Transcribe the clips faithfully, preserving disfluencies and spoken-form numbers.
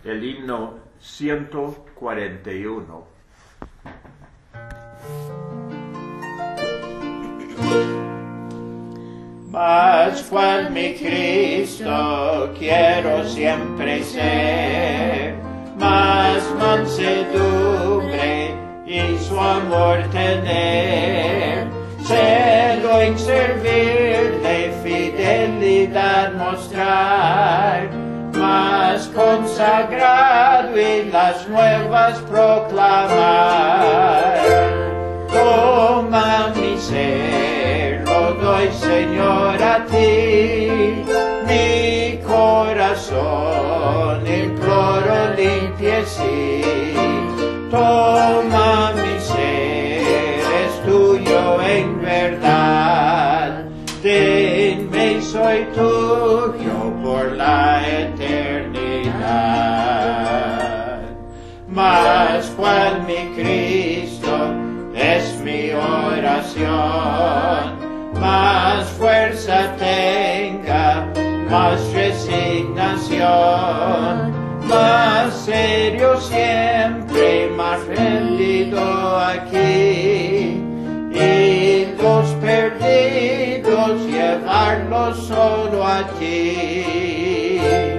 el himno ciento cuarenta y uno. Mas cual mi Cristo quiero siempre ser, más mansedumbre y su amor tener, celo en servirle, fidelidad mostrar, más consagrado y las nuevas proclamar. Toma mi ser, lo doy Señor a ti, mi corazón imploro limpie sí. Toma mi ser, es tuyo en verdad, denme y soy tuyo por la eternidad. Mas cual mi Cristo es mi oración, más fuerza tenga, más resignación, más serio siempre, más rendido aquí, y los perdidos llevarlos solo a ti.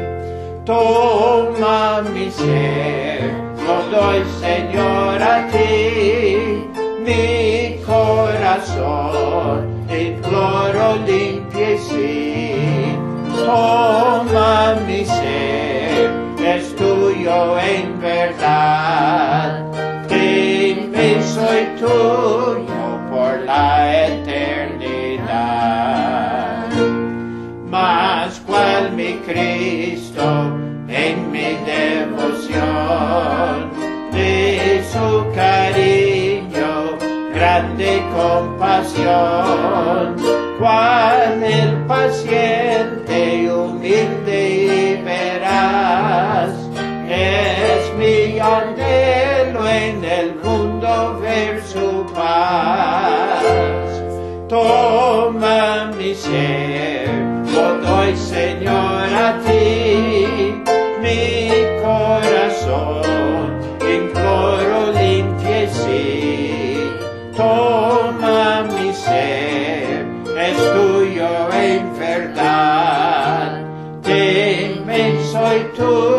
Toma mi ser, lo doy Señor a ti, mi corazón imploro limpie sí. Toma mi ser, es tuyo en verdad, dime soy tuyo por la eternidad. Mas cual mi Cristo en mi devoción, de su cariño, grande compasión, cual el paciente y humilde y veraz, es mi anhelo en el mundo ver su paz. Toma mi ser, lo doy Señor a ti, mi corazón imploro limpie sí. Toma mi ser, es tuyo en verdad, dime soy tuyo